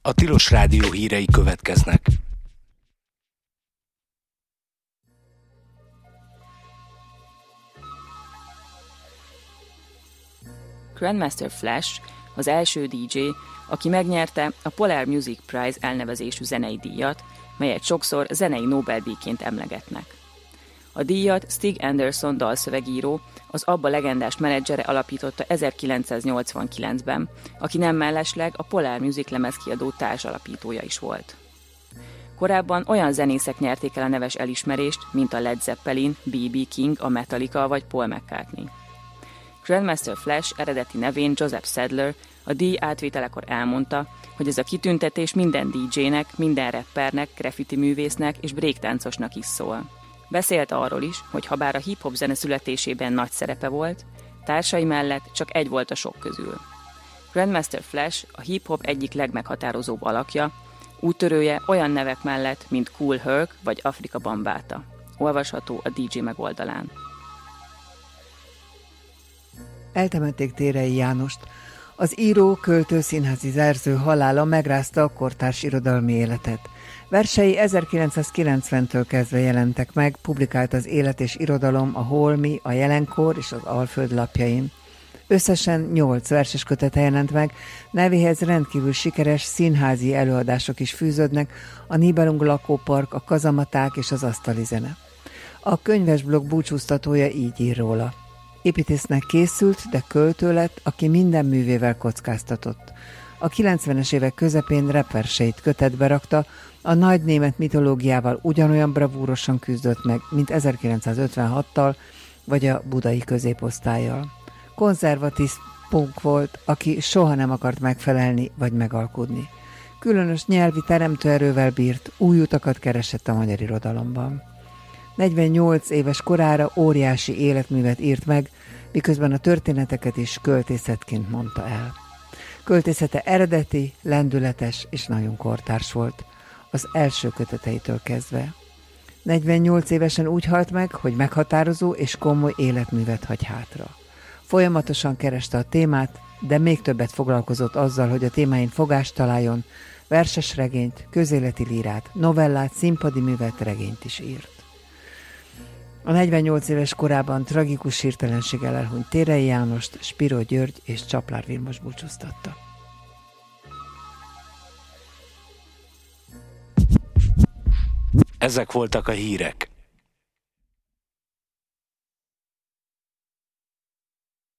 A Tilos Rádió hírei következnek. Grandmaster Flash az első DJ, aki megnyerte a Polar Music Prize elnevezésű zenei díjat, melyet sokszor zenei Nobel-díjként emlegetnek. A díjat Stig Anderson dalszövegíró, az ABBA legendás menedzsere alapította 1989-ben, aki nem mellesleg a Polar Music lemezkiadó társalapítója is volt. Korábban olyan zenészek nyerték el a neves elismerést, mint a Led Zeppelin, B.B. King, a Metallica vagy Paul McCartney. Grandmaster Flash eredeti nevén Joseph Sadler a díj átvételekor elmondta, hogy ez a kitüntetés minden DJ-nek, minden rappernek, graffiti művésznek és breaktáncosnak is szól. Beszélt arról is, hogy habár a hip-hop zene születésében nagy szerepe volt, társai mellett csak egy volt a sok közül. Grandmaster Flash a hip-hop egyik legmeghatározóbb alakja, úttörője olyan nevek mellett, mint Kool Herc vagy Afrika Bambaataa. Olvasható a DJ megoldalán. Eltemették Térei Jánost. Az író, költő, színházi szerző halála megrázta a kortárs irodalmi életet. Versei 1990-től kezdve jelentek meg, publikált az Élet és Irodalom, a Holmi, a Jelenkor és az Alföld lapjain. Összesen 8 verses kötete jelent meg, nevéhez rendkívül sikeres színházi előadások is fűződnek, a Nibelung lakópark, a Kazamaták és az asztali zene. A könyvesblog búcsúztatója így ír róla. Építésznek készült, de költő lett, aki minden művével kockáztatott. A 90-es évek közepén rapverseit kötetbe rakta, a nagy német mitológiával ugyanolyan bravúrosan küzdött meg, mint 1956-tal, vagy a budai középosztállyal. Konzervatív punk volt, aki soha nem akart megfelelni vagy megalkudni. Különös nyelvi teremtőerővel bírt, új utakat keresett a magyar irodalomban. 48 éves korára óriási életművet írt meg, miközben a történeteket is költészetként mondta el. Költészete eredeti, lendületes és nagyon kortárs volt, az első köteteitől kezdve. 48 évesen úgy halt meg, hogy meghatározó és komoly életművet hagy hátra. Folyamatosan kereste a témát, de még többet foglalkozott azzal, hogy a témáin fogást találjon, verses regényt, közéleti lírát, novellát, színpadi művet, regényt is írt. A 48 éves korában tragikus hirtelenséggel elhunyt Térei Jánost Spiro György és Csaplár Vilmos búcsúztatta. Ezek voltak a hírek.